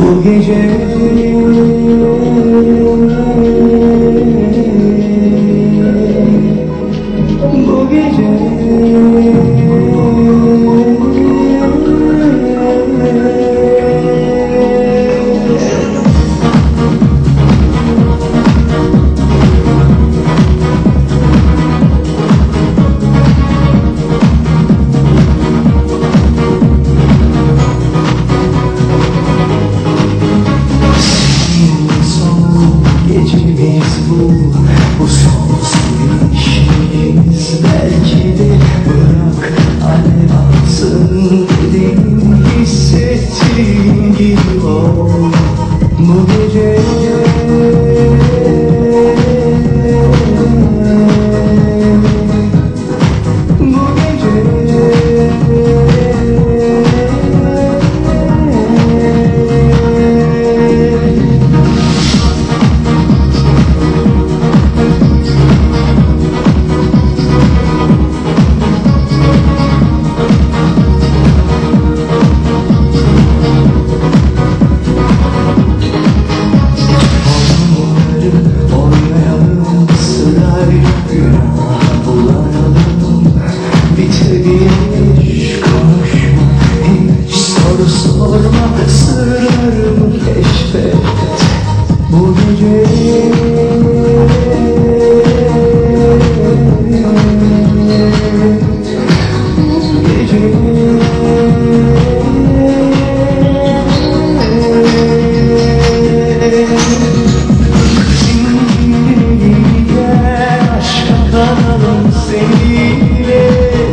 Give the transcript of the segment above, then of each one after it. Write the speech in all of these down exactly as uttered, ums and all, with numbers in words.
Bu gece bu gece gecemiz bu, bu son sevişimiz. Belki de bırak alev alsın dedim, hissettiğim gibi ol. Bu gece bu gece sorma, sırlarımı keşfet. Bu gece bu gece zincirleri gel, aşka kanalım seninle.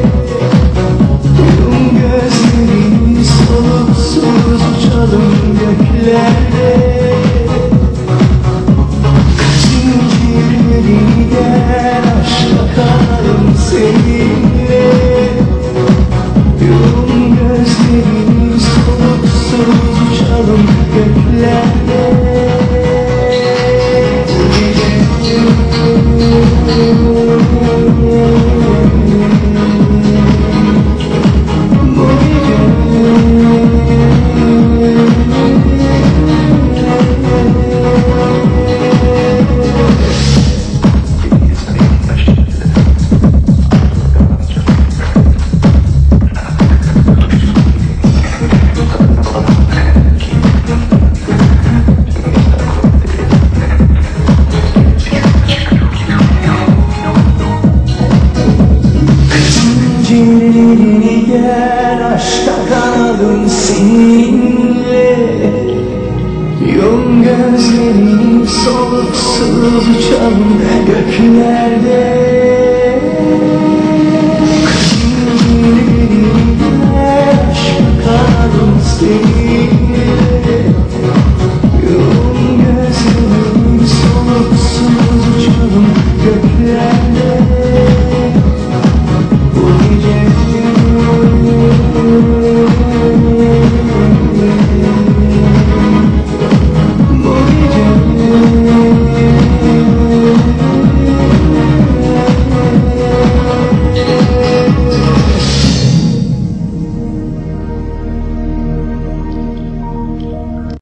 Yum gözlerini, soluksuz uçalım göklerde. Zincirleri gel, aşka kanalım seninle. Yum gözlerini, soluksuz uçalım göklerde. Bu gece zincirlerini gel, aşka kanalım seninle. Yum gözlerini, soluksuz uçalım göklerde. Zincirlerini gel, aşka kanalım seninle. Yum gözlerini, soluksuz uçalım göklerde.